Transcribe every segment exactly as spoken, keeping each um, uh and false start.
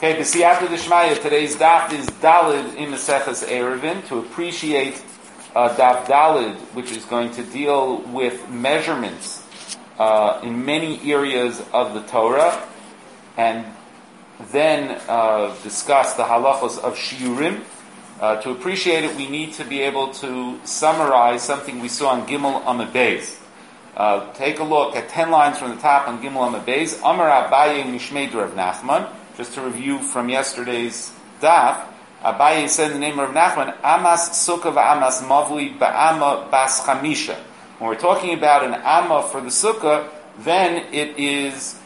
Okay, B'siyata D'Shmaya, today's daf is Dalid in Maseches Eruvin, to appreciate uh, daf Dalid, which is going to deal with measurements uh, in many areas of the Torah, and then uh, discuss the halachos of shiurim. Uh, to appreciate it, we need to be able to summarize something we saw on Gimel Amud Beis. Uh, take a look at ten lines from the top on Gimel Amud Beis. Amar Abaye Mishmei Rav Nachman. Just to review from yesterday's daf, Abaye said in the name of Rav Nachman, Amas Sukkah v'Amas Mavli ba'ama bas Chamisha. When we're talking about an Amma for the Sukkah, then it is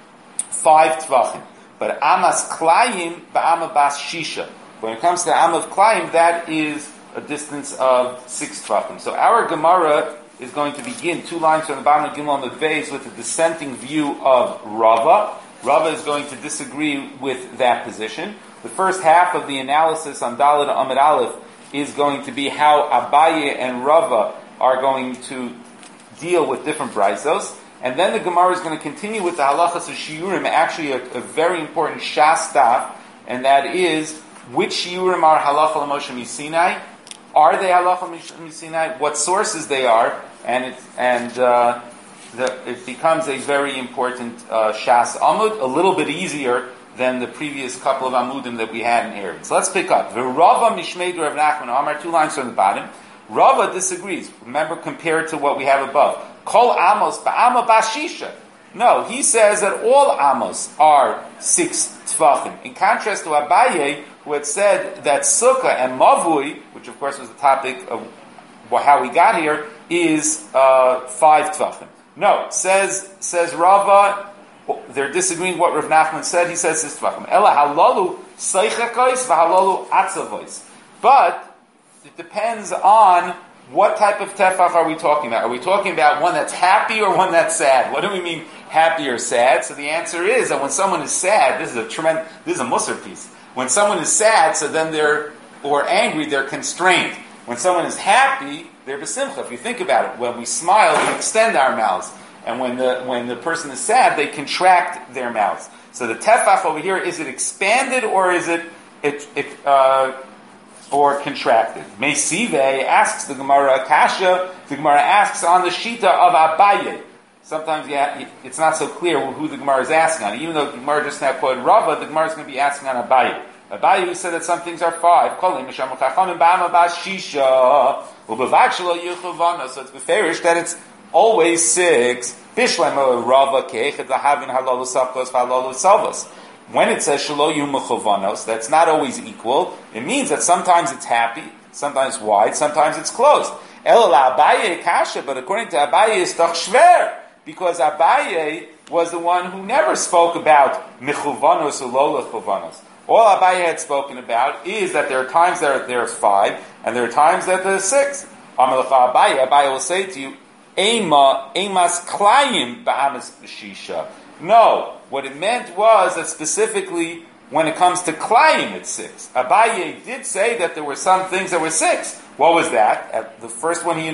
five tvachim. But Amas Klayim ba'ama bas Shisha. When it comes to Amma of Klayim, that is a distance of six tvachim. So our Gemara is going to begin two lines from the bottom of Gimel Amud Beis with a dissenting view of Rava. Rava is going to disagree with that position. The first half of the analysis on Daled Amud Aleph is going to be how Abaye and Rava are going to deal with different braisos. And then the Gemara is going to continue with the halachas of shiurim, actually a, a very important shas daf, and that is, which shiurim are halacha l'Moshe Misinai? Are they halacha l'Moshe Misinai? What sources they are? And it, and uh, the, it becomes a very important uh, shas amud, a little bit easier than the previous couple of amudim that we had in here. So let's pick up. V'Rava Mishmei Rav Nachman Amar, two lines from the bottom. Rava disagrees. Remember, compared to what we have above. Kol amos ba'ama bashisha. No, he says that all amos are six tvachim. In contrast to Abaye, who had said that sukkah and mavui, which of course was the topic of how we got here, is uh, five tvachim. No, says says Rava, they're disagreeing what Rav Nachman said. He says six tvachim. Ela halalu seichakos v'halalu atzavos. But it depends on what type of tefach are we talking about. Are we talking about one that's happy or one that's sad? What do we mean happy or sad? So the answer is that when someone is sad, this is a tremendous, this is a musar piece. When someone is sad, so then they're, or angry, they're constrained. When someone is happy, they're besimcha. If you think about it, when we smile, we extend our mouths. And when the, when the person is sad, they contract their mouths. So the tefach over here, is it expanded or is it, it, it uh, or contracted? Meisive asks the Gemara Akasha, the Gemara asks on the Shita of Abaye. Sometimes yeah, it's not so clear who the Gemara is asking on. Even though the Gemara just now quoted Rava, the Gemara is going to be asking on Abaye. Abaye said that some things are five. So it's beferish that it's always six. When it says shelo yu mechovanos, that's not always equal. It means that sometimes it's happy, sometimes wide, sometimes it's closed. El Abaye kasha, but according to Abaye, it's doch shver, because Abaye was the one who never spoke about mechovanos or lo mechovanos. All Abaye had spoken about is that there are times that there's five, and there are times that there's six. Amalecha Abaye, Abaye will say to you, Ema, emas klayim ba'amas b'shisha. No, what it meant was that specifically when it comes to klayim, it's six. Abaye did say that there were some things that were six. What was that? Uh, the first one he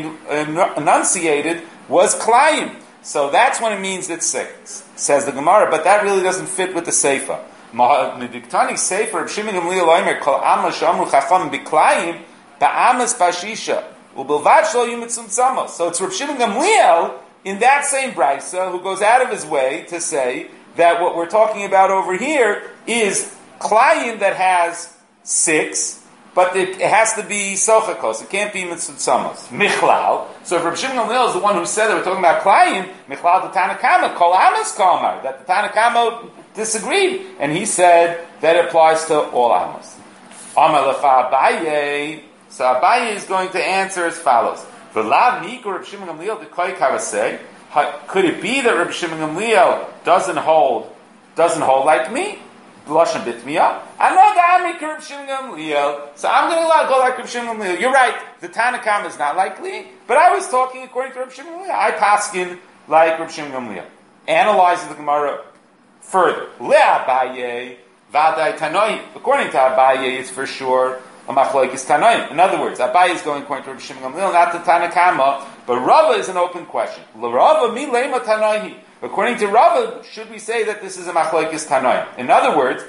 enunciated was klayim. So that's when it means it's six, says the Gemara, but that really doesn't fit with the Seifa. Mediktani Seifa, Reb Shimon Gamliel Omer, Kol Amma Shamru Chacham B'Klayim, Ba'amas Bashisha, U'Bilvad Shlo Yumitzum Tzamos. So it's Reb Shimon Gamliel, in that same brisa, who goes out of his way to say that what we're talking about over here is Klayim that has six, but it, it has to be sochakos. It can't be mitzutzamos. Michlal. So if Reb Shimon Gamliel is the one who said that we're talking about Klayim, Michlal the Tanakama, Kol Amas Kalmar, that the Tanakama disagreed, and he said that it applies to all Amos. Amalecha Abaye. So Abaye is going to answer as follows. V'lav nikur Reb Shimon Gamliel dekoy kavasei. Could it be that Reb Shimon Gamliel doesn't hold, doesn't hold like me? B'lashon bitmiya. Anodami Reb Shimon Gamliel. So I'm going to go like Reb Shimon Gamliel. You're right. The Tanakam is not likely, but I was talking according to Reb Shimon Gamliel. I paskin like Reb Shimon Gamliel. Analyzing the Gemara further. Le'abaye v'adai tanoi. According to Abaye, it's for sure a machlokes tanoim. In other words, Abaye is going according to Reb Shimon Gamliel, not the Tanakama, but Rava is an open question. L'Rava mi leima tanoihi. According to Rava, should we say that this is a machlokes tanoim? In other words,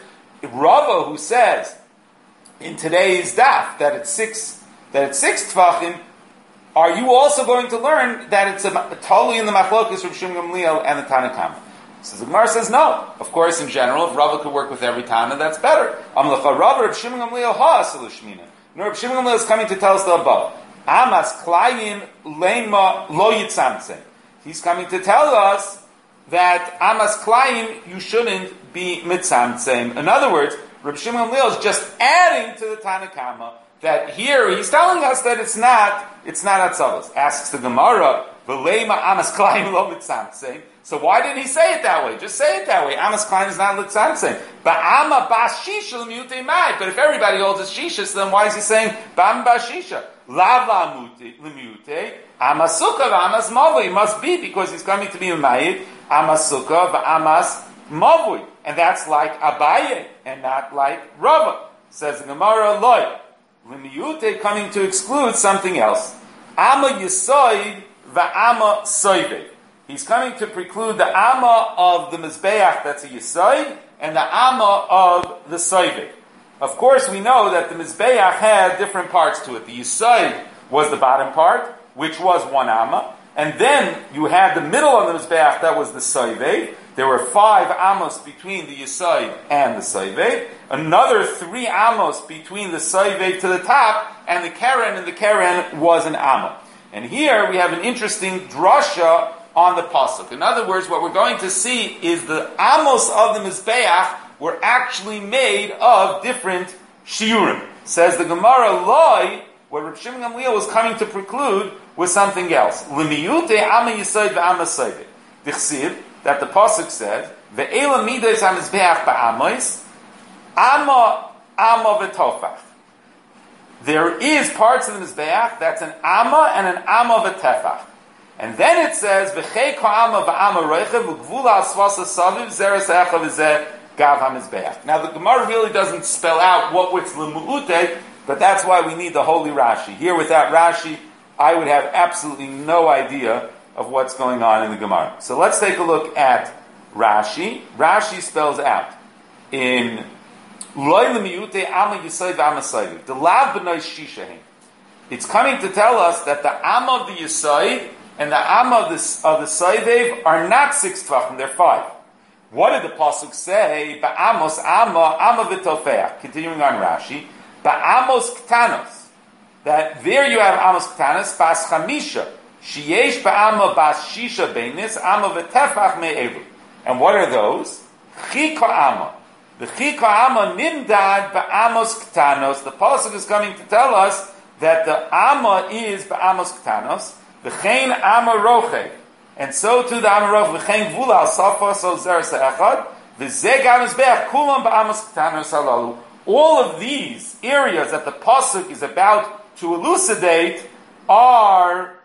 Rava, who says in today's daf that it's six that it's six tvachim, are you also going to learn that it's a, totally in the machlokas of Shimon Gamliel and the Tanna Kama? So the Gemara says no. Of course, in general, if Rava could work with every Tana, that's better. Amlacha Rava Reb Shimon Gamliel ha'aselu shmina. No, Reb Shimon Gamliel is coming to tell us the above. Amas klayim lema lo yitzamtzem. He's coming to tell us that Amas klayim you shouldn't be mitzamtzem. In other words, Reb Shimon Gamliel is just adding to the Tanna Kama that here he's telling us that it's not it's not atzavos. Asks the Gemara, v'leima Amas klayim lo mitzamtzem. So why didn't he say it that way? Just say it that way. Amas klayim is not litzamtzem. But Ama bas shisha l'miyutei mai. But if everybody holds a shisha, so then why is he saying bam bas shisha? Lava l'miyutei. Amas sukkah v'amas mavui. Must be because he's coming to be a mayid. Amas sukkah v'amas mavui. And that's like Abaye and not like Rava. Says the Gemara, loy. L'miyutei coming to exclude something else. Ama yisoid v'ama soived. He's coming to preclude the Amma of the Mizbeach, that's a Yisoid, and the Amma of the Soivik. Of course, we know that the Mizbeach had different parts to it. The Yisoid was the bottom part, which was one Amma, and then you had the middle of the Mizbeach, that was the Soivik. There were five Amos between the Yisoid and the Soivik. Another three Amos between the Soivik to the top, and the Keren, and the Keren was an Amma. And here we have an interesting drasha on the pasuk. In other words, what we're going to see is the amos of the Mizbeach were actually made of different shiurim. Says the Gemara, loy, what Reb Shimon Gamliel was coming to preclude was something else. L'miyute ama yisoid ve'ama soived. Dichsiv, that the pasuk says, ve'ela midos ha-mizbeach ba'amos, ama ama v'tofach. There is parts of the Mizbeach that's an ama and an ama v'tefach. And then it says, "V'chei ka'ama v'ama roichev u'gvula asvasa saviv zeres echa v'zeh gav hamizbeach." Now the Gemara really doesn't spell out what was l'mu'ute, but that's why we need the holy Rashi. Here, without Rashi, I would have absolutely no idea of what's going on in the Gemara. So let's take a look at Rashi. Rashi spells out in loy l'mi'ute ama yisoid v'ama soiviv the lav b'noi shishahin. It's coming to tell us that the ama of the yisoid and the Amma of the, of the Soivev are not six tvachim, they're five. What did the Pasuk say? Ba'amos Amma, Amma v'tofeach. Continuing on Rashi. Ba'amos ktanos. That there you have Amos ktanos, bas chamisha. Sheyesh ba'amma bas shisha beinis, Amma v'tefach me'elu. And what are those? Chika Amma. The Chika Amma nimdad ba'amos ktanos. The Pasuk is coming to tell us that the Amma is ba'amos ktanos. V'chein ama roche, and so too the ama roche. V'chein gvula al safa so zeres echad. V'zeh gam mizbeach kulam ba'amas ktanos halalu. All of these areas that the pasuk is about to elucidate are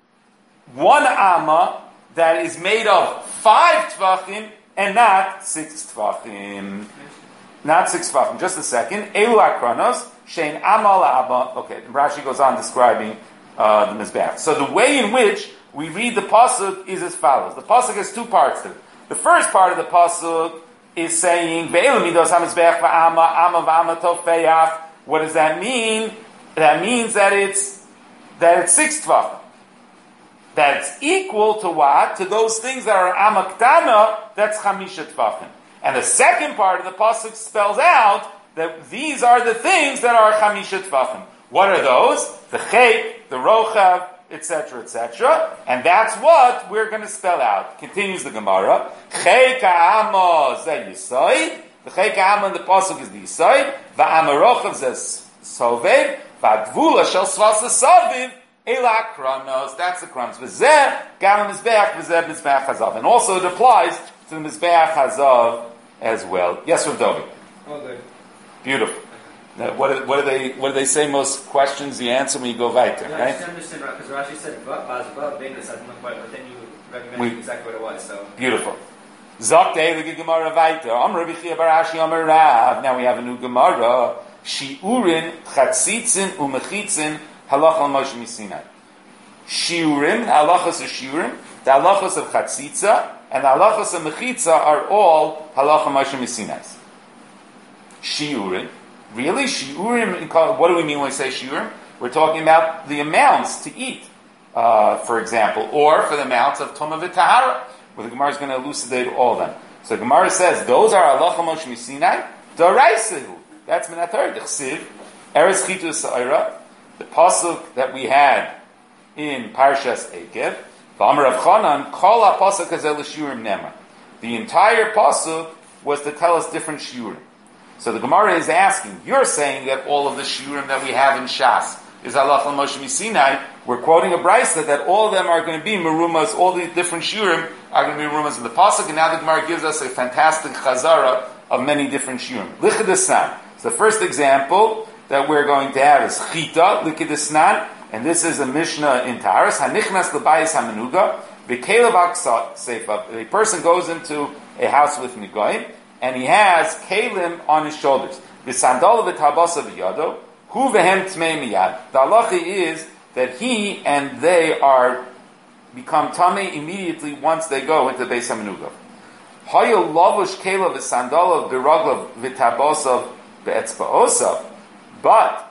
one ama that is made of five tvachim and not six tvachim. Not six tvachim. Just a second. Elu akranos shein ama la'aba. Okay, Rashi goes on describing Uh, the Mizbeach. So the way in which we read the pasuk is as follows. The pasuk has two parts to it. The first part of the pasuk is saying, "Ve'elu midos ha-mizbeach va'ama, ama va'ama tofeach." What does that mean? That means that it's that it's six tvachim. That it's equal to what? To those things that are ama ktana. That's chamisha tvachim. And the second part of the pasuk spells out that these are the things that are chamisha tvachim. What are those? The chayk, the rochav, et cetera, et cetera. And that's what we're going to spell out. Continues the Gemara. Chayk ha'ama zeh yisoid. The chayk ha'ama in the pasuk is the yisoid. Va'ama rochav zeh sovev. Va'gvula shel svasa saviv. Ela kronos. That's the kronos. V'zeh gam mizbeach v'zeh mizbeach hazav. And also it applies to the mizbeach hazav as well. Yes, Rav Dovi. All good. Beautiful. Now, what, do, what do they what do they say? Most questions the answer when you go weiter, yeah, right? I just understand because Rashi said baz baz benis. I don't know quite, but then you recommended exactly what it was. So beautiful. Zakte the Gemara weiter. Amar Rabbi Chia bar Ashi Amar Rav. Now we have a new Gemara. Shiurin chatzitzin umechitzin halacha al Moshe Misinai. Shiurim halachas of shiurim, the halachas of chatzitza, and the halachas of mechitza are all halacha Moshe Misinai. shiurim. Really? Shiurim, what do we mean when we say shiurim? We're talking about the amounts to eat, uh, for example, or for the amounts of Tumah v'Tahara, where the Gemara is going to elucidate all of them. So the Gemara says, those are halacha Moshe Misinai, D'Oraisehu. That's Minatar, D'Chsiv, Eretz Chitu Sa'ira, the pasuk that we had in Parshas Ekev, V'amar Rav Chanan, Kol HaPasuk Hazeh L'Shiurim Nema. The entire pasuk was to tell us different shiurim. So the Gemara is asking, you're saying that all of the shiurim that we have in Shas is halacha Moshe Misinai. We're quoting a brisa that all of them are going to be merumas, all the different shiurim are going to be merumas in the pasuk, and now the Gemara gives us a fantastic chazara of many different shiurim. Lichidasnan. So the first example that we're going to have is chita, lichidasnan, and this is a Mishnah in Taharos, hanichnas l'bayis hamenuga, v'kelev aksa seifa. A person goes into a house with migoyim, and he has kalim on his shoulders. V'sandal v'tabasa v'yado, hu v'hem tmei miyad. The halacha is that he and they are become tamei immediately once they go into the Beis HaMenuga. Hayo lavush kelev v'sandalav v'raglav v'tabasa v'etzba'osav. But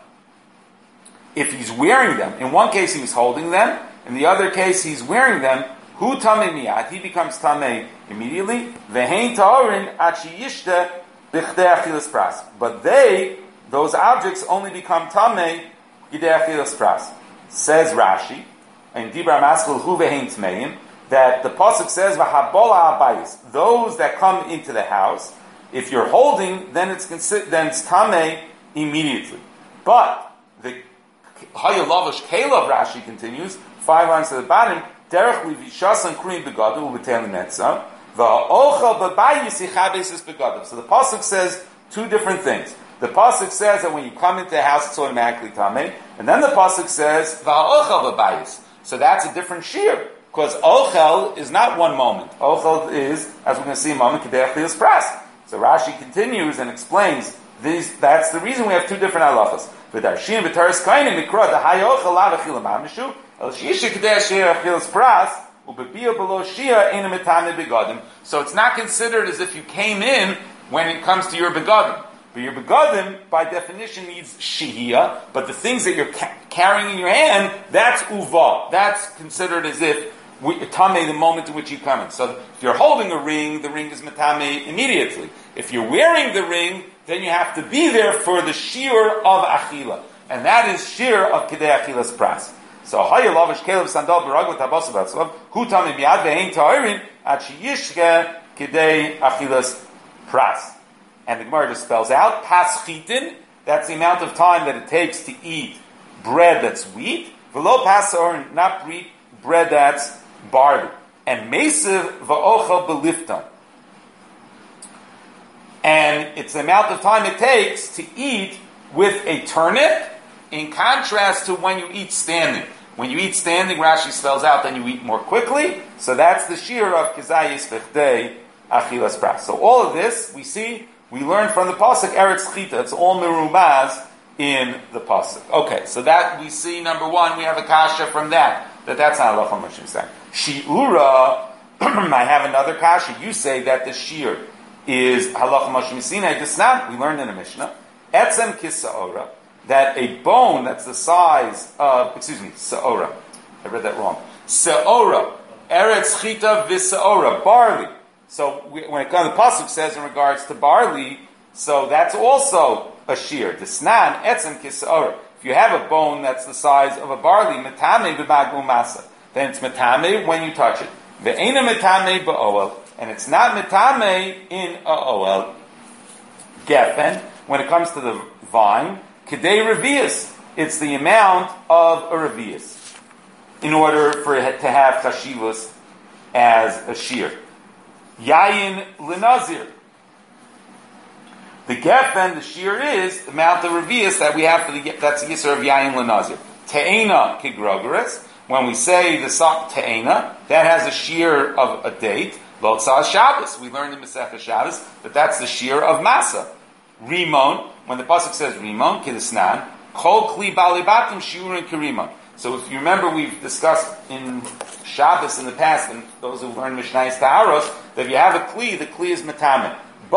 if he's wearing them, in one case he's holding them, in the other case he's wearing them, hu tamei miyad, he becomes tamei immediately. V'hein ta'orin achi yishte b'chdei achilas pras. But they, those objects, only become tamei gidei achilas pras. Says Rashi, in Dibra Maskul hu v'hein tmeim, that the pasuk says v'habola abayis. Those that come into the house, if you're holding, then it's consi- then it's tamei immediately. But the hayalavish kelev, Rashi continues, five lines to the bottom, derech livishasan krim begadu u'b'teli netza v'ochel b'bayis yichabes is begadu. So the pasuk says two different things. The pasuk says that when you come into the house, it's automatically tamei, and then the pasuk says v'ochel b'bayis. So that's a different shear, because ochel is not one moment. Ochel is, as we're going to see in a moment, kedei achilas pras. So Rashi continues and explains these. That's the reason we have two different halachas. V'darshim v'taris kainin mikra the hayochel lav achilam hamishu el shisha kedei achilas pras u'bebiyah below shia ena mitame begadim. So it's not considered as if you came in when it comes to your begadim. But your begadim, by definition, needs shihiyah, but the things that you're ca- carrying in your hand, that's uva. That's considered as if we, tame the moment in which you come in. So if you're holding a ring, the ring is metame immediately. If you're wearing the ring, then you have to be there for the shear of achila. And that is shear of kedei achilas pras. So haya lavish kelev sandal barag v'tabasa v'atzlav hu tame miyad ve'ein ta'irin at sheyishke kedei achilas pras. And the Gemara just spells out, paschitin, that's the amount of time that it takes to eat bread that's wheat, v'lo pasor, not bread that's barley. And mesiv v'ochel belifton. And it's the amount of time it takes to eat with a turnip, in contrast to when you eat standing. When you eat standing, Rashi spells out, then you eat more quickly. So that's the shear of kizayis v'chdei achilas pras. So all of this, we see, we learn from the pasuk Eretz Chita. It's all merumaz in the pasuk. Okay, so that we see number one. We have a kasha from that. That that's not halacha Moshe Misinai. Shiura, I have another kasha. You say that the shear is halacha Moshe Misinai. It's not. We learned in a Mishnah. Etzem kisaora, that a bone that's the size of, excuse me, saora. I read that wrong. Saora, Eretz Chita v'saora, barley. So we, when it comes, the pasuk says in regards to barley, so that's also a shear. Desnan etzem kisaora. If you have a bone that's the size of a barley, metame b'magum masa, then it's metame when you touch it. Ve'ena metame ba'oel, and it's not metame in a oel. Geffen, when it comes to the vine, kedei revius, it's the amount of a revius in order for it to have chashivus as a shear. Yayin lenazir. The geffen, the shear is the amount of revius that we have for the, that's the yisur of yayin lenazir. Te'ena kigrogeres, when we say the sak te'ena, that has a shear of a date. Lotzah Shabbos, we learned in Masechah Shabbos that that's the shear of masa. Rimon, when the pasuk says Rimon, kidisnan, chol kli balibatim shiurin kirimon. So if you remember, we've discussed in Shabbos in the past, and those who learn Mishnayos Taharos, that if you have a kli, the kli is metame. But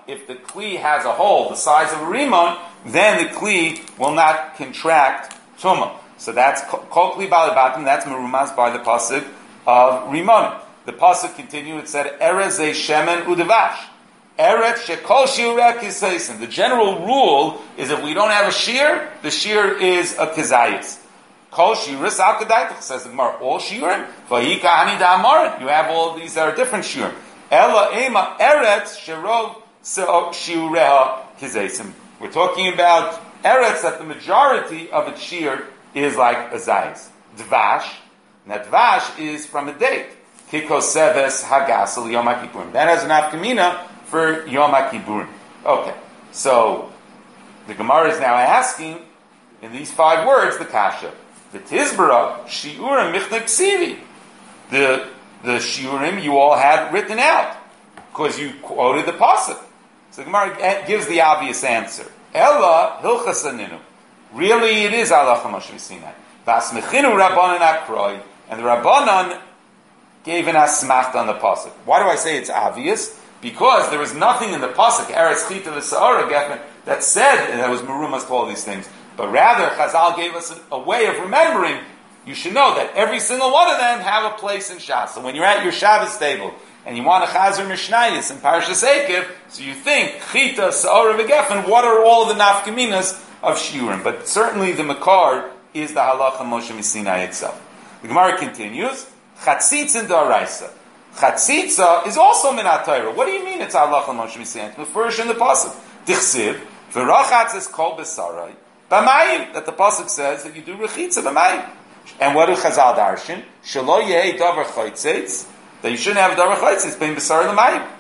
if the kli has a hole the size of a rimon, then the kli will not contract tumah. So that's kol kli balibatim. That's merumaz by the pasuk of rimonim. The pasuk continued. It said erez shemen udevash. Eretz shekol shiureh kiseisim. The general rule is if we don't have a shear, the shear is a kizayis. Kol shiuris al kedaitach, says the Gemara. All shiurim vayika hani da'amarin. You have all these that are different shiurim. Ela ema eretz sherov shiureha kizeisim. We're talking about eretz that the majority of its shear is like a zayis. Dvash. And that dvash is from a date. Kikoseves hagasel yom ha'kippurim. That has an afkamina for Yom HaKippurim. Okay, so the Gemara is now asking, in these five words, the kasha. The Tizbara, Shiurim Michna Ksivi. The the Shiurim you all had written out, because you quoted the pasuk. So the Gemara gives the obvious answer. Ella Hilchasaninu. Really, it is Halacha Moshe Sinai. Vasmechinu Rabbanan Akroi. And the Rabbanan gave an asmacht on the pasuk. Why do I say it's obvious? Because there was nothing in the pasuk Eretz Chita v'Sa'ara Geffen that said that was merumas to all these things. But rather, Chazal gave us a, a way of remembering. You should know that every single one of them have a place in Shas. So when you're at your Shabbos table and you want a Chazer Mishnayis in Parashas Ekev, so you think Chita, Sa'ara v'Geffen. What are all the nafkaminas of Shiurim? But certainly the Makar is the Halacha Moshe Sinai itself. The Gemara continues. Chatzitz and Daraisa. Chatzitza is also minat Torah. What do you mean it's halacha Moshe Sinai? It's mefurish in the pasuk. Dichsiv v'rachatz is kol b'sarai b'mayim. That the pasuk says that you do rechitza b'mayim. And what do Chazal darshan? Shelo yehei davar chaytzitz. That you shouldn't have davar chaytzitz bein b'sarai l'mayim.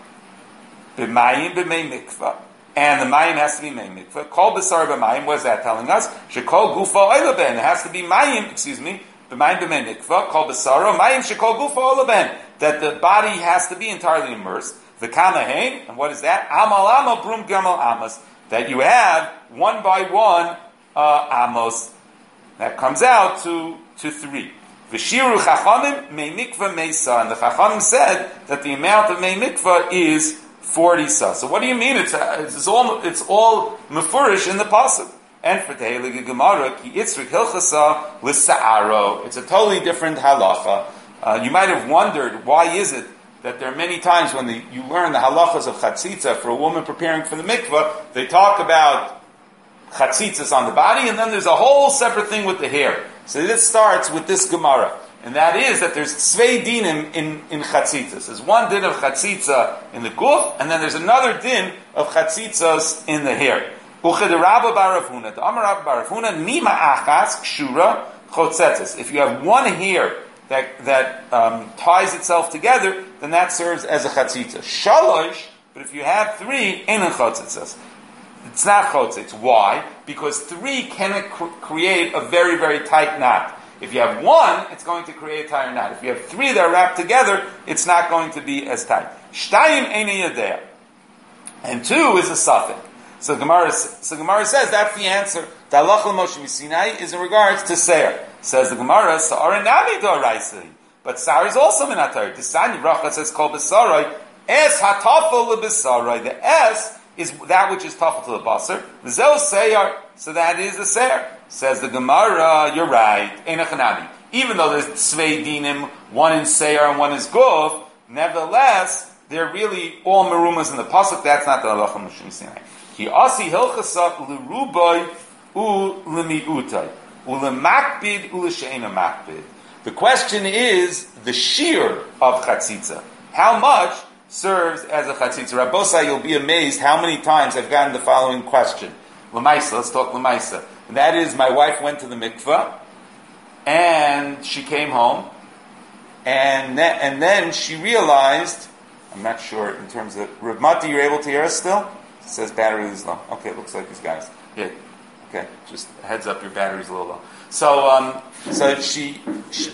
B'mayim b'mei mikvah. And the mayim has to be mei mikvah. Kol b'sarai b'mayim. What is that telling us? Shekol gufa oila ben. It has to be mayim. Excuse me. B'mayim b'mei mikvah. Kol b'sarai mayim shekol gufa oila ben. That the body has to be entirely immersed. The kamahain, and what is that? Amal amal brum gamal amos. That you have one by one uh, amos. That comes out to, to three. V'shiru chachamim mei mikvah mei sa. And the chachamim said that the amount of mei mikvah is forty sa. So what do you mean? It's, it's all it's all mefurish in the pasuk. And for Tehillah Gemara, ki itzrik hilchasa l'sa'aro. It's a totally different halacha. Uh, you might have wondered, why is it that there are many times when the, you learn the halachas of chatzitza for a woman preparing for the mikvah, they talk about chatzitzas on the body, and then there's a whole separate thing with the hair. So this starts with this Gemara, and that is that there's tzvei dinim in, in chatzitzas. There's one din of chatzitza in the guf, and then there's another din of chatzitzas in the hair. Uched Rabba bar Rav Huna, the Amar Rabba bar Rav Huna, nima achas kshura chotzetzes. If you have one hair that that um, ties itself together, then that serves as a chatzitza. Shalosh, but if you have three, ein chatzitza. It's not chatzitz. Why? Because three can cr- create a very, very tight knot. If you have one, it's going to create a tighter knot. If you have three that are wrapped together, it's not going to be as tight. Shtayim ein yadeh. And two is a suffix. So Gemara, so Gemara says that's the answer. The halacha Moshe Sinai is in regards to seir. Says the Gemara, Sa'ara nami doraisai. But Sa'ar is also minatar. Tisani bracha says kol b'sarai. Es hatafel leb'sarai. The es is that which is tafel to the basar. V'zeu seir. So that is the seir. Says the Gemara, you're right. Einach nami. Even though there's tzvei dinim, one in seir and one is guf, nevertheless, they're really all merumas in the pasuk. That's not the halacha Moshe Sinai. Ki asi hilchasa l'rubai u l'mi'utai. The question is the shear of chatzitza. How much serves as a chatzitza? Rabbosai, you'll be amazed how many times I've gotten the following question. L'maisa, let's talk l'maisa. And that is, my wife went to the mikveh, and she came home, and then, and then she realized, I'm not sure in terms of, Rav Mati, you're able to hear us still? It says battery is low. Okay, it looks like these guys. Yeah. Okay, just heads up, your battery's a little low. So, um, so she, she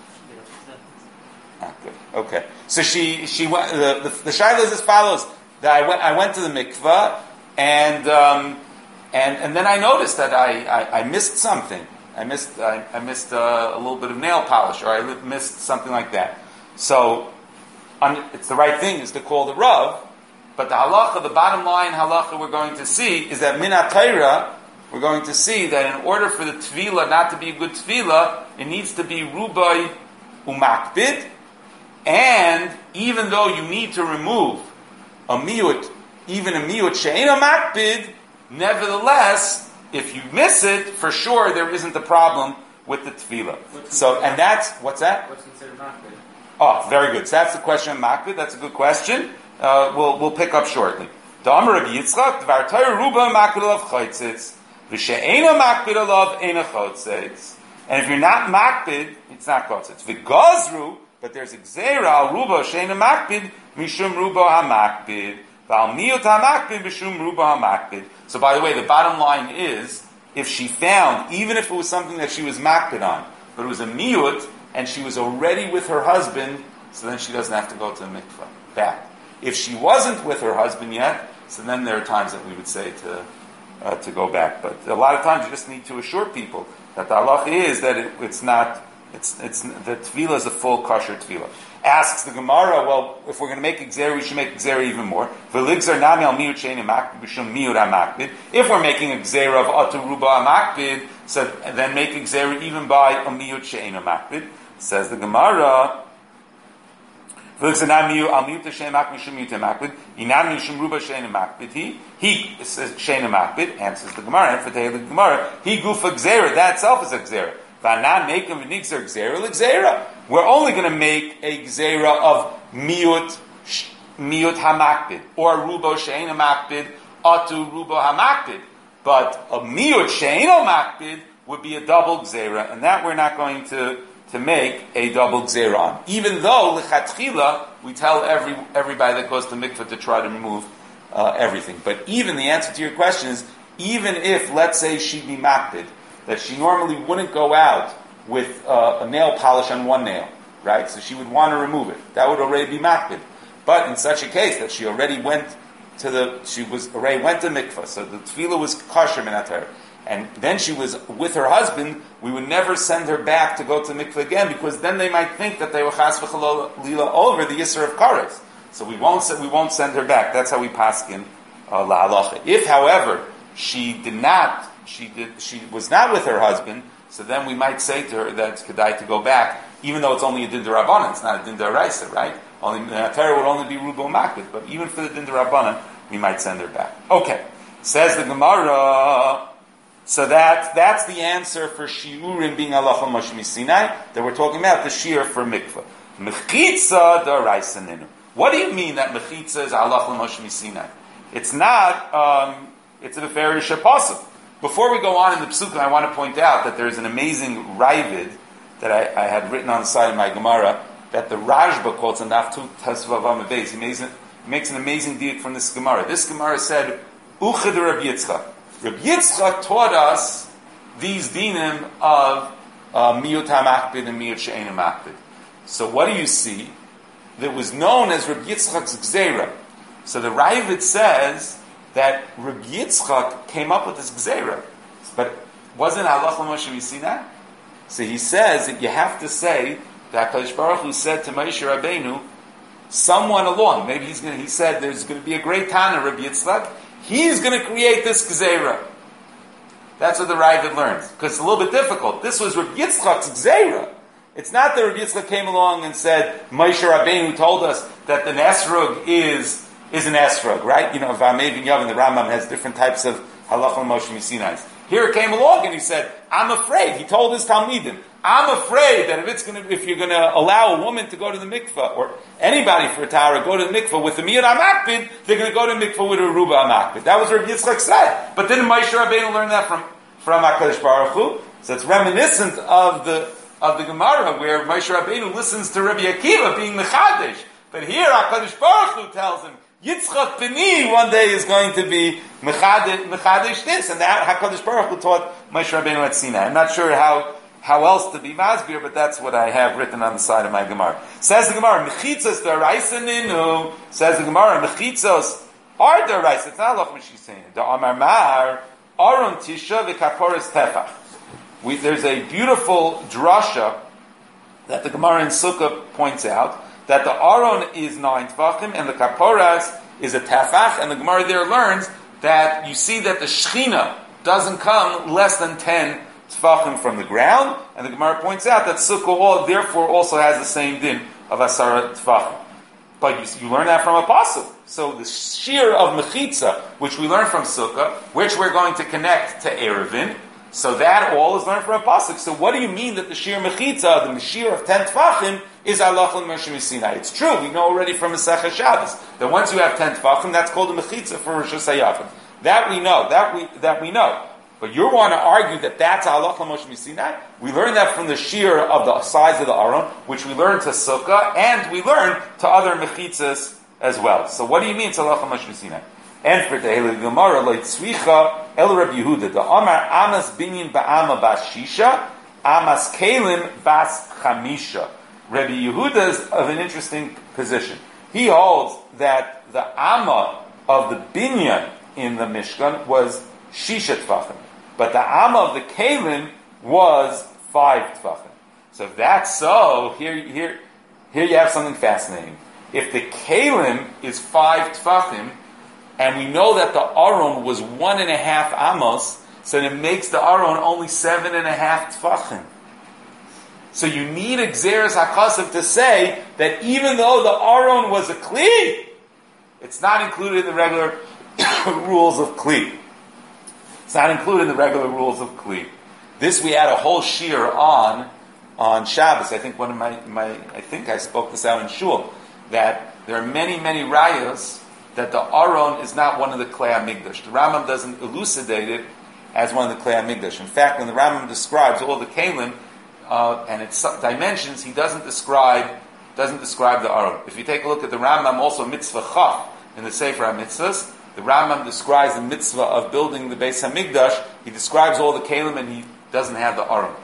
ah, good. Okay. So she, she went. The the, the shaila is as follows: that I went, I went to the mikveh, and um, and and then I noticed that I, I, I missed something. I missed I, I missed uh, a little bit of nail polish, or I missed something like that. So, um, it's the right thing is to call the rav But the halacha, the bottom line halacha we're going to see is that min ha-Torah, we're going to see that in order for the tefillah not to be a good tefillah, it needs to be rubai umakbid, and even though you need to remove a miyut, even a miyut she'ena makbid, nevertheless, if you miss it, for sure there isn't a problem with the tefillah. So, and that's, what's that? What's considered makbid? Oh, very good. So that's the question of makbid. That's a good question. Uh, we'll we'll pick up shortly. The Amar Rabbi Yitzchak, Dvar Torah ruba makbid alav chaytzitz, v'she'ena makbid alav ena chaytzitz. And if you're not makbid, it's not chaytzitz. V'gazru, but there's a gzeira al ruba she'ena makbid mishum ruba hamakbid, v'al miyut hamakbid mishum ruba hamakbid. So by the way, the bottom line is, if she found, even if it was something that she was makbid on, but it was a miyut, and she was already with her husband, so then she doesn't have to go to the mikvah. Back. If she wasn't with her husband yet, so then there are times that we would say to uh, to go back. But a lot of times you just need to assure people that the halacha is that it, it's not, it's it's the tefillah is a full kosher tefillah. Asks the Gemara, well, if we're going to make gzera, we should make gzera even more. If we're making a gzera of atu ruba amakbid, so then make a gzera even by a miyut she'ena makbid. Says the Gemara, he he says she'ena makbid. Answers the Gemara, and for the Gemara, he gufa gzera. That itself is a gzera. We're only going to make a gzera of miyut miyut hamakbid or rubo she'ena makbid atu rubo hamakbid, but a miyut she'ena makbid would be a double gzera, and that we're not going to to make a double gzera on. Even though lechatchila we tell every everybody that goes to mikvah to try to remove uh, everything. But even the answer to your question is, even if let's say she be makbid, that she normally wouldn't go out with uh, a nail polish on one nail, right? So she would want to remove it. That would already be makbid. But in such a case that she already went to the, she was already went to mikvah, so the tefillah was kosher minat her, and then she was with her husband, we would never send her back to go to mikvah again, because then they might think that they were chas v'chalila over the yisur of kares. So we won't we won't send her back. That's how we paskin uh, la halacha. If, however, she did not, she did, she was not with her husband, so then we might say to her that it's kedai to go back, even though it's only a din d'Rabbanan, it's not a din d'Oraisa, right? Only the Torah would only be rubo makbid, but even for the din d'Rabbanan, we might send her back. Okay, says the Gemara. So that that's the answer for shiurim being halacha Moshe Sinai that we're talking about, the shiur for mikvah. Mechitza d'Oraisa ninu. What do you mean that mechitza is halacha Moshe Sinai? It's not. Um, it's a beferish apostle. Before we go on in the Psukim, I want to point out that there's an amazing Ravid that I, I had written on the side of my Gemara that the Rashba quotes on Daf two Tesvav Amud. He makes, he makes an amazing diuk from this Gemara. This Gemara said, Uchad Rabbi Yitzchak. Rabbi Yitzchak taught us these dinim of miyut hamakbid and miyut she'ena makbid. So what do you see? That was known as Rabbi Yitzchak's Gzeira. So the Ravid says that Rabbi Yitzchak came up with this gzeira, but wasn't halacha Moshe Sinai? So he says that you have to say that HaKadosh Baruch Hu said to Moshe Rabbeinu, someone along, maybe he's going to, he said there's going to be a great Tana, Rabbi Yitzchak, he's going to create this gzeira. That's what the Ravid learns, because it's a little bit difficult. This was Rabbi Yitzchak's gzeira. It's not that Rabbi Yitzchak came along and said, Moshe Rabbeinu told us that the Nesrug is is an esrog, right? You know, V'amev and Yavin, the Rambam has different types of halacha Moshe Sinai. Here it came along and he said, I'm afraid. He told his Talmidim, I'm afraid that if it's going to, if you're going to allow a woman to go to the mikvah, or anybody for a Torah go to the mikvah with the miyut hamakbid, they're going to go to the mikvah with a ruba hamakbid. That was what Yitzchak said. But didn't Moshe Rabbeinu learn that from from HaKadosh Baruch Hu? So it's reminiscent of the of the Gemara where Moshe Rabbeinu listens to Rabbi Akiva being mechadesh. But here HaKadosh Baruch Hu tells him, Yitzchak B'ni one day is going to be mechadesh this, and that HaKadosh Baruch Hu taught Moshe Rabbeinu at Sinai. I'm not sure how how else to be masbir, but that's what I have written on the side of my Gemara. Says the Gemara, mechitzos d'oraisa ninu. Says the Gemara, mechitzos are d'oraisa. It's not like what she's saying. The Amar Mar Aron Tisha v'kaporas tefach. We there's a beautiful drasha that the Gemara in Sukkah points out, that the Aron is nine tefachim and the kaporas is a tefach, and the Gemara there learns that you see that the Shechina doesn't come less than ten tefachim from the ground, and the Gemara points out that Sukkah therefore also has the same din of Asara tefachim. But you, you learn that from a pasuk. So the shear of Mechitza, which we learn from Sukkah, which we're going to connect to Erevin, so that all is learned from a pasuk. So what do you mean that the shear Mechitza, the shear of ten tefachim, is Alach l'Moshe Sinai? It's true. We know already from Masechah Shabbos that once you have ten tefachim, that's called a Mechitza for Rosh Hashanah. That we know. That we that we know. But you want to argue that that's Alach l'Moshe Sinai? We learn that from the shear of the size of the Aron, which we learn to Sukkah, and we learn to other Mechitzas as well. So what do you mean it's Alach l'Moshe Sinai? And for the Heilig Gemara, like Tzvicha El Reb Yehuda, the Amar Amas Binyan Ba'ama Bas Shisha, Amas Kalim Bas Chamisha. Rabbi Yehuda is of an interesting position. He holds that the Amma of the Binyan in the Mishkan was Shisha Tfachim, but the Amma of the Kalim was five Tfachim. So if that's so, here, here, here you have something fascinating. If the Kalim is five Tfachim, and we know that the Aron was one and a half amos, so it makes the Aron only seven and a half tefachim. So you need a Gzeres HaKasav to say that even though the Aron was a Kli, it's not included in the regular rules of Kli. It's not included in the regular rules of Kli. This we had a whole shear on on Shabbos. I think one of my, my I think I spoke this out in Shul, that there are many, many rayos that the Aron is not one of the Klei HaMikdash. The Rambam doesn't elucidate it as one of the Klei HaMikdash. In fact, when the Rambam describes all the Kalim uh, and its dimensions, he doesn't describe doesn't describe the Aron. If you take a look at the Rambam, also Mitzvah Chaf in the Sefer HaMitzvahs, the Rambam describes the mitzvah of building the Beis HaMikdash. He describes all the Kalim and he doesn't have the Aron.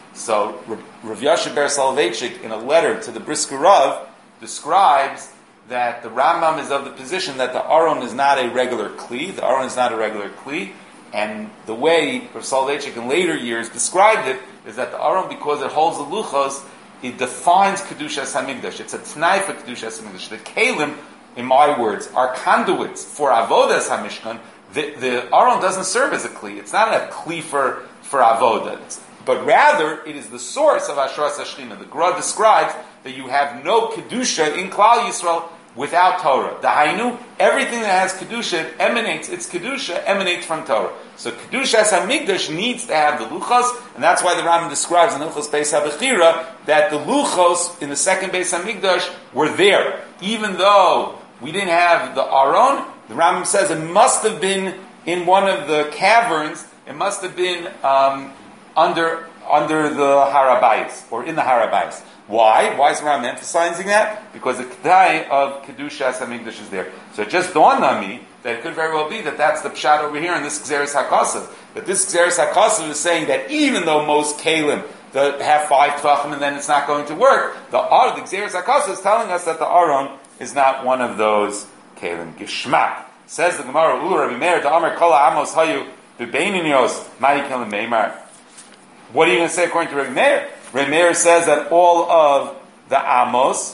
So Rav Yasher Ber Soloveitchik, in a letter to the Brisker Rav, describes that the Rambam is of the position that the Aron is not a regular Kli, the Aron is not a regular Kli, and the way Rav Soloveitchik in later years described it is that the Aron, because it holds the Luchos, it defines Kedushas HaMikdash. It's a T'nai for Kedushas HaMikdash. The Kalim, in my words, are conduits for Avodas HaMishkan. The, the Aron doesn't serve as a Kli. It's not a Kli for, for Avodah. It's, but rather, it is the source of Ashras HaShechina. The Gra describes that you have no Kedusha in Klal Yisrael without Torah. The Hainu, everything that has Kedusha, it emanates, its Kedusha emanates from Torah. So Kedushas HaMikdash needs to have the Luchos, and that's why the Rambam describes in Luchos Beis HaBechira that the Luchos in the second Beis HaMikdash were there. Even though we didn't have the Aron, the Rambam says it must have been in one of the caverns, it must have been um, under under the Harabayis, or in the Harabayis. Why? Why is the Rambam emphasizing that? Because the Kedai of Kedushas HaMikdash is there. So it just dawned on me that it could very well be that that's the pshat over here in this Gzeres HaKasav. That this Gzeres HaKasav is saying that even though most Kalim have five Tvachim and then it's not going to work, the, the Gzeres HaKasav is telling us that the Aron is not one of those Kalim. Gishmak. Says the Gemara, Ulu Rabbi Meir, the Amar Kala Amos Hayu, B'Beininios, Mari Kalim Meimar. What are you going to say according to Rabbi Meir? Rabbi Meir says that all of the Amos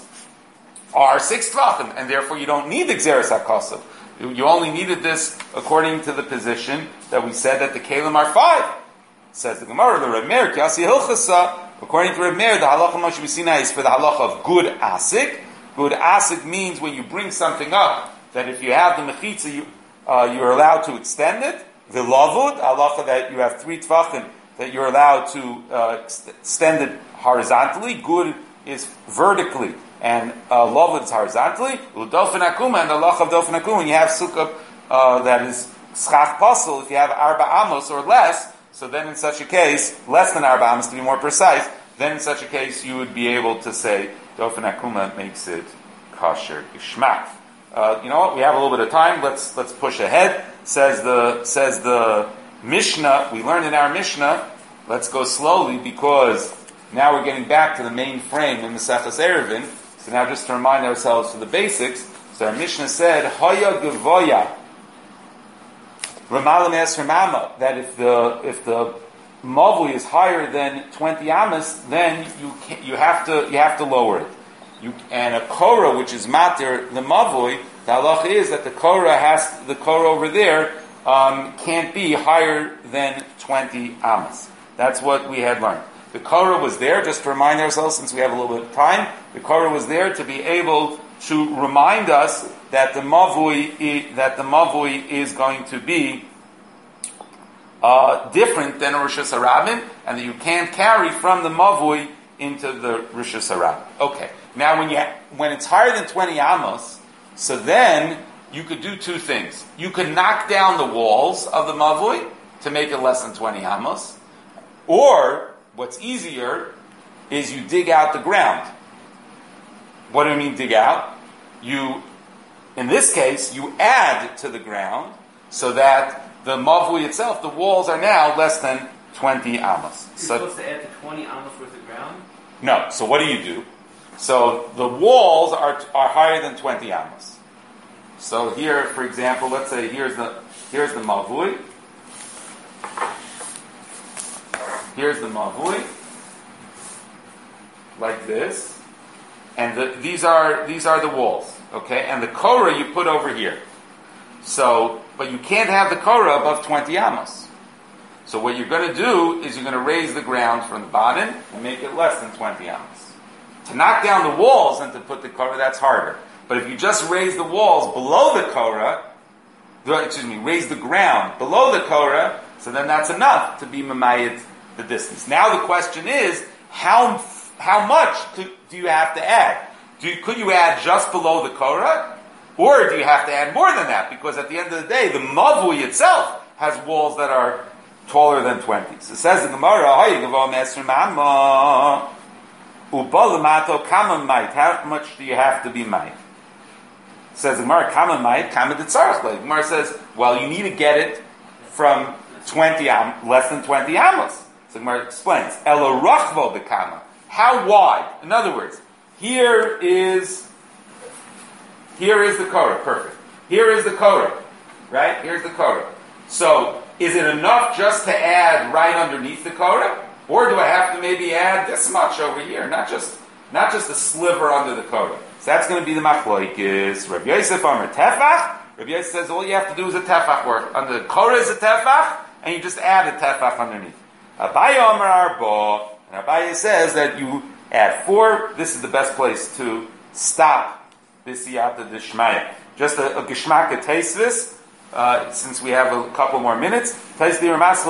are six Tvachim, and therefore you don't need the Gzeres HaKasav. You only needed this according to the position that we said that the Kalim are five. Says the Gemara, the Rabbi Meir, Kiasi Hilchasa, according to Rabbi Meir, the Halacha Moshe Sinai is for the Halacha of good Asik. Good Asik means when you bring something up, that if you have the Mechitza, you, uh, you're allowed to extend it. The Lavud, Halacha that you have three Tvachim, that you're allowed to uh, extend it horizontally. Good is vertically, and uh, Lavud is horizontally. Udofen Akuma, and the Halacha of Dofen Akuma, when you have Sukkah uh, that is Schach Pasel, if you have Arba Amos or less, so then in such a case, less than Arba Amos to be more precise, then in such a case you would be able to say Dofen Akuma makes it kosher Gishmak. Uh, you know what? We have a little bit of time. Let's let's push ahead. Says the says the Mishnah. We learned in our Mishnah. Let's go slowly because now we're getting back to the main frame in Maseches Erevin. So now, just to remind ourselves of the basics. So our Mishnah said Haya Gevoya Ramalam Es Ramama, that if the if the Mavui is higher than twenty amas, then you can, you have to you have to lower it. You, and a Korah, which is matir the Mavui, The halacha is that the korah has, the korah over there, um, can't be higher than twenty amas. That's what we had learned. The korah was there, just to remind ourselves, since we have a little bit of time, the korah was there to be able to remind us that the mavui, that the mavui is going to be uh, different than a Rosh Hashanah, and that you can't carry from the mavui into the Rosh Hashanah. Okay. Now, when you when it's higher than twenty amos, so then you could do two things. You could knock down the walls of the mavui to make it less than twenty amos, or what's easier is you dig out the ground. What do you mean dig out? You, in this case, you add to the ground so that the mavui itself, the walls are now less than twenty amos. You're so, supposed to add to twenty amos worth of ground? No. So what do you do? So the walls are are higher than twenty amos. So here, for example, let's say here's the here's the mavui. Here's the mavui, like this, and the, these are these are the walls, okay? And the korah you put over here. So, but you can't have the korah above twenty amos. So what you're going to do is you're going to raise the ground from the bottom and make it less than twenty amos. To knock down the walls and to put the korah, that's harder. But if you just raise the walls below the korah, excuse me, raise the ground below the korah, so then that's enough to be mamayit the distance. Now the question is, how how much could, do you have to add? Do you, could you add just below the korah, or do you have to add more than that? Because at the end of the day, the mavui itself has walls that are taller than twenty. So it says the Gemara, how much do you have to be mite? It says the Gemara, kama mite, kama ditzarach. The Gemara says, well, you need to get it from twenty am, less than twenty amos. So the Gemara explains, elo rachvo bekama. How wide? In other words, here is here is the korah. Perfect. Here is the korah. Right? Here's the korah. So, is it enough just to add right underneath the korah? Or do I have to maybe add this much over here? Not just not just a sliver under the korah. So that's going to be the machloikis. Rabbi Yosef Amar tefach. Rabbi Yosef says all you have to do is a tefach work. Under the korah is a tefach, and you just add a tefach underneath. Abaye Amar arba. And Abaye says that you add four. This is the best place to stop this siyata d'shmaya. Just a, a geshmaka taisvis. Uh, since we have a couple more minutes, we learned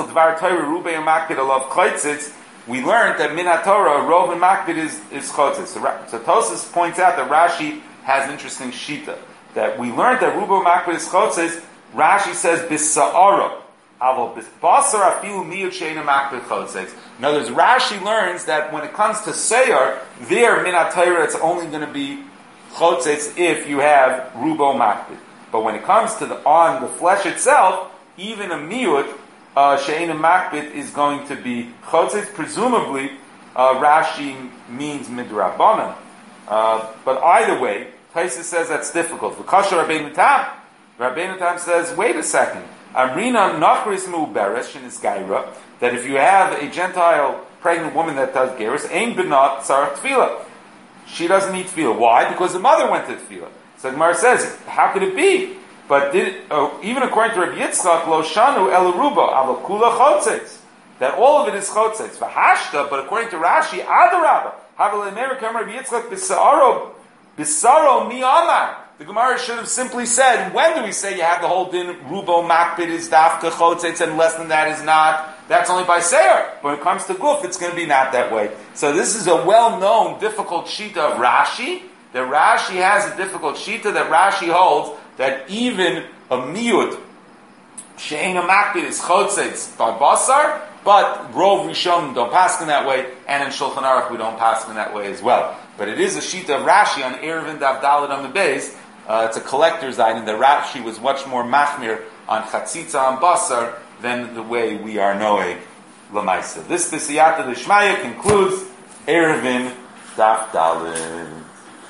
that min Torah, rov and makbid is, is chotzes. So, so Tosas points out that Rashi has an interesting shita. That we learned that rubo makbid is chotzes. Rashi says bisa'ara. Avo basar afilu miyut sheina makbid chotzes. In other words, Rashi learns that when it comes to seyar, there min Torah it's only going to be chotzes if you have rubo makbid. But when it comes to the on the flesh itself, even a miut uh, she'ein makbid is going to be chotzes. Presumably, uh, Rashi means midrabanan. Uh, but either way, Taisa says that's difficult. V'kasher Rabbeinu Tam. Rabbeinu Tam says, wait a second. Amrina nachris mu'beres shenis gaira. That if you have a Gentile pregnant woman that does gerus, ein benat tzarach tefillah. She doesn't need tefillah. Why? Because the mother went to tefillah. So the Gemara says, how could it be? But did oh, even according to Rabbi Yitzchak, lo shanu el ruba alo kula chotzes, that all of it is chotzes. V'hashta, but according to Rashi, adarabba havel emer kam Rabbi Yitzchak bisaro bisaro mi amar. The Gemara should have simply said, when do we say you have the whole din rubo makbid is dafka chotzes and less than that is not? That's only by seir. But when it comes to guf, it's going to be not that way. So this is a well-known difficult shita of Rashi. That Rashi has a difficult shita that Rashi holds that even a miut she'ein makbid is chotzes by basar, but rov rishon don't pass in that way, and in Shulchan Aruch we don't pass in that way as well. But it is a shita of Rashi on Eruvin Dav Daled on the base. Uh, it's a collector's item. The Rashi was much more machmir on chatzitza on basar than the way we are knowing lamaisa. This B'siyata D'Shmaya concludes Eruvin Dav Daled.